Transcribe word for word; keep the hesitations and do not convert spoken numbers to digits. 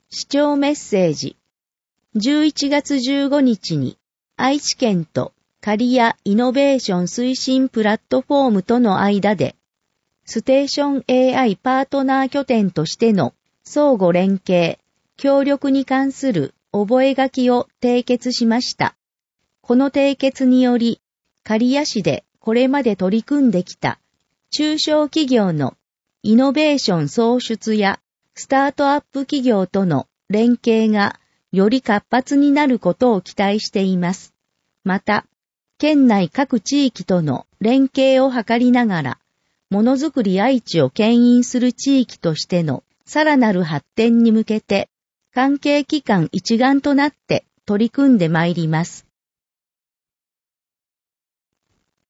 視聴メッセージ。じゅういちがつじゅうごにちに愛知県とカリヤイノベーション推進プラットフォームとの間で、ステーション エーアイ パートナー拠点としての相互連携、協力に関する覚書を締結しました。この締結により、刈谷市でこれまで取り組んできた中小企業のイノベーション創出やスタートアップ企業との連携がより活発になることを期待しています。また、県内各地域との連携を図りながら、ものづくり愛知を牽引する地域としてのさらなる発展に向けて、関係機関一丸となって取り組んでまいります。